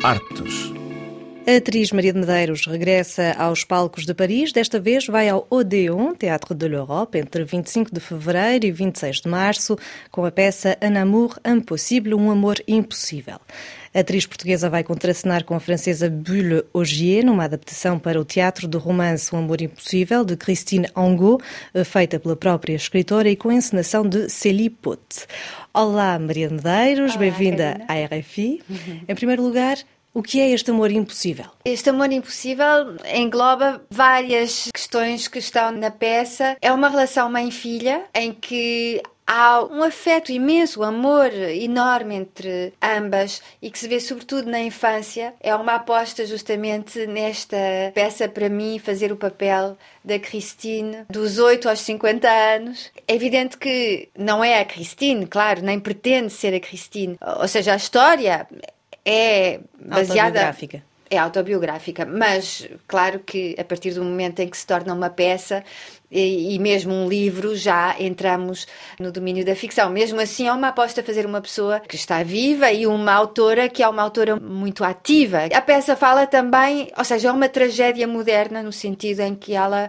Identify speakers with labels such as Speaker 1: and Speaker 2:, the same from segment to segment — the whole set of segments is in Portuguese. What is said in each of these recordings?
Speaker 1: Artes.
Speaker 2: A atriz Maria de Medeiros regressa aos palcos de Paris. Desta vez vai ao Odéon, Théâtre de l'Europe, entre 25 de fevereiro e 26 de março, com a peça Un amour impossible, um amor impossível. A atriz portuguesa vai contracenar com a francesa Bulle Ogier, numa adaptação para o teatro do romance Um Amor Impossível, de Christine Angot, feita pela própria escritora e com a encenação de Célie Pote. Olá, Maria de Medeiros, olá, bem-vinda à RFI. Em primeiro lugar, o que é este amor impossível?
Speaker 3: Este amor impossível engloba várias questões que estão na peça. É uma relação mãe-filha em que há um afeto imenso, um amor enorme entre ambas e que se vê sobretudo na infância. É uma aposta justamente nesta peça para mim fazer o papel da Christine dos 8 aos 50 anos. É evidente que não é a Christine, claro, nem pretende ser a Christine. Ou seja, a história é baseada... É autobiográfica, mas claro que a partir do momento em que se torna uma peça e mesmo um livro, já entramos no domínio da ficção. Mesmo assim, é uma aposta a fazer uma pessoa que está viva e uma autora que é uma autora muito ativa. A peça fala também, ou seja, é uma tragédia moderna no sentido em que ela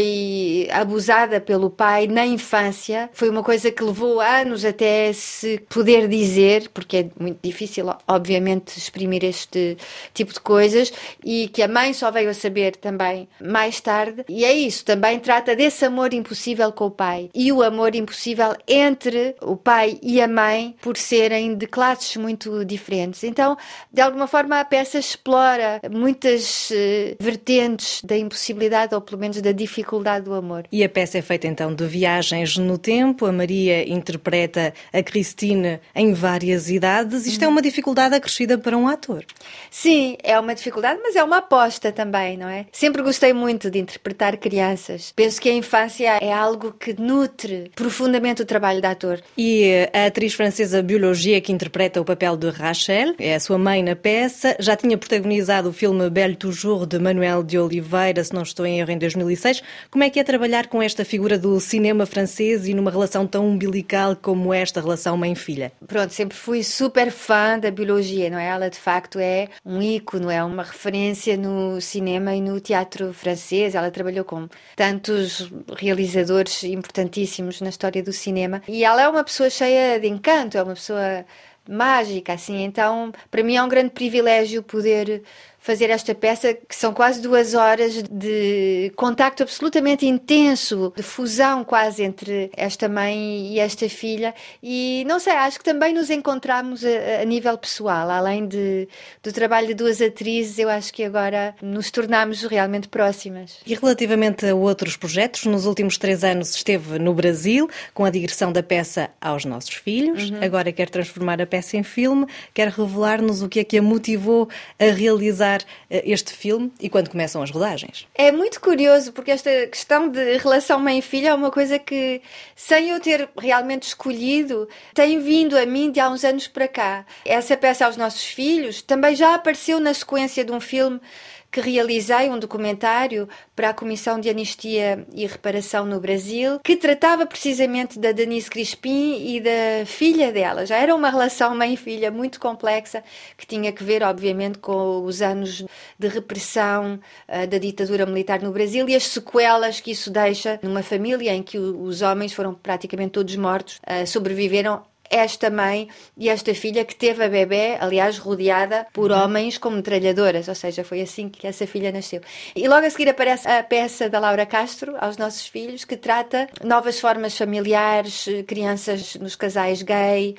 Speaker 3: foi abusada pelo pai na infância. Foi uma coisa que levou anos até se poder dizer, porque é muito difícil, obviamente, exprimir este tipo de coisas, e que a mãe só veio a saber também mais tarde. E é isso, também trata desse amor impossível com o pai e o amor impossível entre o pai e a mãe por serem de classes muito diferentes. Então, de alguma forma, a peça explora muitas vertentes da impossibilidade ou pelo menos da dificuldade do amor.
Speaker 2: E a peça é feita então de viagens no tempo. A Maria interpreta a Christine em várias idades. Isto é uma dificuldade acrescida para um ator.
Speaker 3: Sim, é uma dificuldade, mas é uma aposta também, não é? Sempre gostei muito de interpretar crianças. Penso que a infância é algo que nutre profundamente o trabalho de ator.
Speaker 2: E a atriz francesa Bulle Ogier, que interpreta o papel de Rachel, é a sua mãe na peça, já tinha protagonizado o filme Belle Toujours, de Manuel de Oliveira, se não estou em erro, em 2006. Como é que é trabalhar com esta figura do cinema francês e numa relação tão umbilical como esta relação mãe-filha?
Speaker 3: Pronto, sempre fui super fã da Bulle Ogier, não é? Ela, de facto, é um ícone, é uma referência no cinema e no teatro francês. Ela trabalhou com tantos realizadores importantíssimos na história do cinema. E ela é uma pessoa cheia de encanto, é uma pessoa mágica, assim. Então, para mim é um grande privilégio poder fazer esta peça, que são quase 2 horas de contacto absolutamente intenso, de fusão quase entre esta mãe e esta filha. E não sei, acho que também nos encontramos a nível pessoal, além do trabalho de 2 atrizes. Eu acho que agora nos tornamos realmente próximas.
Speaker 2: E relativamente a outros projetos, nos últimos 3 anos esteve no Brasil com a digressão da peça Aos Nossos Filhos. Agora quer transformar a peça em filme, quer revelar-nos o que é que a motivou a realizar este filme e quando começam as rodagens.
Speaker 3: É muito curioso, porque esta questão de relação mãe-filha é uma coisa que, sem eu ter realmente escolhido, tem vindo a mim de há uns anos para cá. Essa peça Aos Nossos Filhos também já apareceu na sequência de um filme que realizei, um documentário para a Comissão de Anistia e Reparação no Brasil, que tratava precisamente da Denise Crispim e da filha dela. Já era uma relação mãe-filha muito complexa, que tinha que ver, obviamente, com os anos de repressão da ditadura militar no Brasil e as sequelas que isso deixa numa família em que os homens foram praticamente todos mortos, sobreviveram esta mãe e esta filha que teve a bebé, aliás, rodeada por homens com metralhadoras, ou seja, foi assim que essa filha nasceu. E logo a seguir aparece a peça da Laura Castro, Aos Nossos Filhos, que trata novas formas familiares, crianças nos casais gay,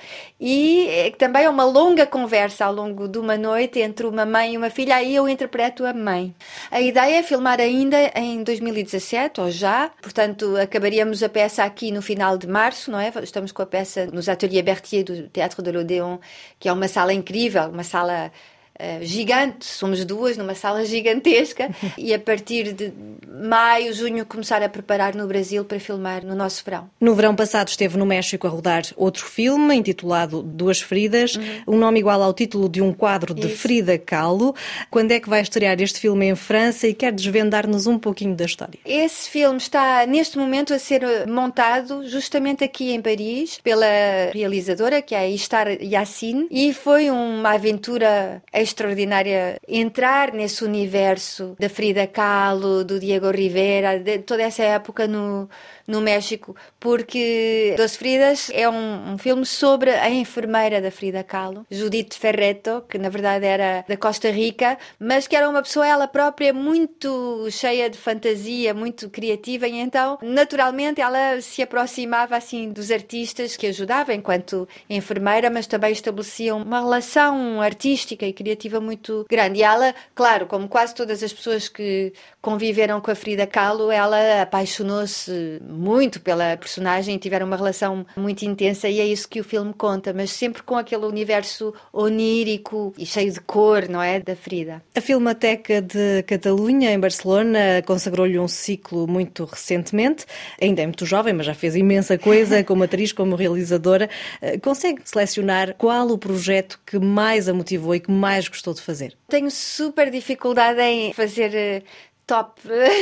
Speaker 3: e também é uma longa conversa ao longo de uma noite entre uma mãe e uma filha. Aí eu interpreto a mãe. A ideia é filmar ainda em 2017, ou já, portanto acabaríamos a peça aqui no final de março, não é? Estamos com a peça nos ateliês Berthier do Théâtre de l'Odéon, que é uma sala incrível, uma sala gigante, somos 2 numa sala gigantesca, e a partir de maio, junho começar a preparar no Brasil para filmar no nosso verão.
Speaker 2: No verão passado esteve no México a rodar outro filme intitulado Duas Fridas, um nome igual ao título de um quadro de Frida Kahlo. Quando é que vai estrear este filme em França e quer desvendar-nos um pouquinho da história?
Speaker 3: Esse filme está neste momento a ser montado justamente aqui em Paris pela realizadora, que é a Ishtar Yassine, e foi uma aventura extraordinária entrar nesse universo da Frida Kahlo, do Diego Rivera, de toda essa época no México, porque Doce Fridas é um filme sobre a enfermeira da Frida Kahlo, Judith Ferreto, que na verdade era da Costa Rica, mas que era uma pessoa ela própria muito cheia de fantasia, muito criativa, e então naturalmente ela se aproximava assim dos artistas que ajudava enquanto enfermeira, mas também estabelecia uma relação artística e criativa muito grande. E ela, claro, como quase todas as pessoas que conviveram com a Frida Kahlo, ela apaixonou-se muito pela personagem e tiveram uma relação muito intensa, e é isso que o filme conta, mas sempre com aquele universo onírico e cheio de cor, não é? Da Frida.
Speaker 2: A Filmoteca de Catalunha, em Barcelona, consagrou-lhe um ciclo muito recentemente. Ainda é muito jovem, mas já fez imensa coisa, como atriz, como realizadora. Consegue selecionar qual o projeto que mais a motivou e que mais gostou de fazer?
Speaker 3: Tenho super dificuldade em fazer top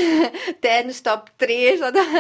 Speaker 3: 10, top 3,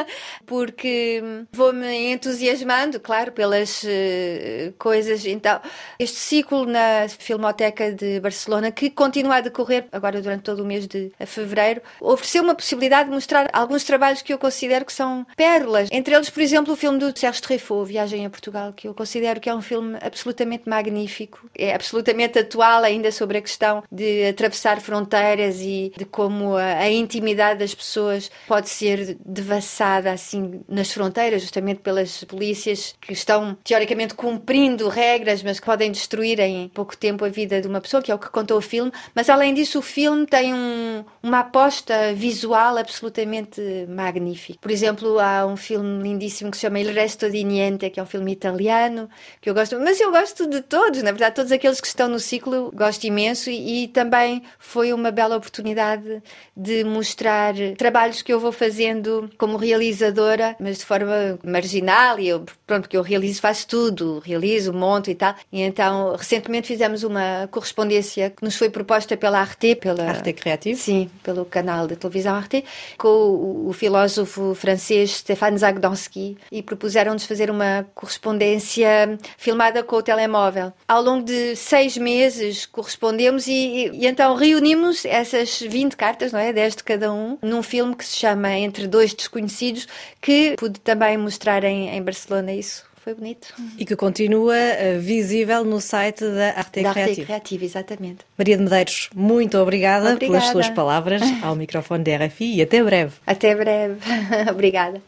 Speaker 3: porque vou-me entusiasmando, claro, pelas coisas. Então, este ciclo na Filmoteca de Barcelona, que continua a decorrer agora durante todo o mês de fevereiro, ofereceu uma possibilidade de mostrar alguns trabalhos que eu considero que são pérolas. Entre eles, por exemplo, o filme do Serge Treffaut, Viagem a Portugal, que eu considero que é um filme absolutamente magnífico. É absolutamente atual ainda sobre a questão de atravessar fronteiras e de como a intimidade das pessoas pode ser devassada assim nas fronteiras, justamente pelas polícias que estão teoricamente cumprindo regras, mas que podem destruir em pouco tempo a vida de uma pessoa, que é o que contou o filme. Mas além disso, o filme tem uma aposta visual absolutamente magnífica. Por exemplo, há um filme lindíssimo que se chama Il Resto di Niente, que é um filme italiano, que eu gosto, mas eu gosto de todos, na verdade, todos aqueles que estão no ciclo, gosto imenso, e também foi uma bela oportunidade de mostrar trabalhos que eu vou fazendo como realizadora, mas de forma marginal, e eu, pronto, que eu faço tudo, realizo, monto e tal. E então, recentemente fizemos uma correspondência que nos foi proposta pela Arte,
Speaker 2: Arte Creative?
Speaker 3: Sim, pelo canal de televisão Arte, com o filósofo francês Stéphane Zagdonsky, e propuseram-nos fazer uma correspondência filmada com o telemóvel. Ao longo de 6 meses correspondemos e então reunimos essas 20 cartas, não é? 10 de cada um, num filme que se chama Entre Dois Desconhecidos, que pude também mostrar em Barcelona. Isso foi bonito.
Speaker 2: E que continua visível no site da Arte Creative.
Speaker 3: Creative, exatamente.
Speaker 2: Maria de Medeiros, muito obrigada pelas suas palavras ao microfone da RFI, e até breve.
Speaker 3: Até breve. Obrigada.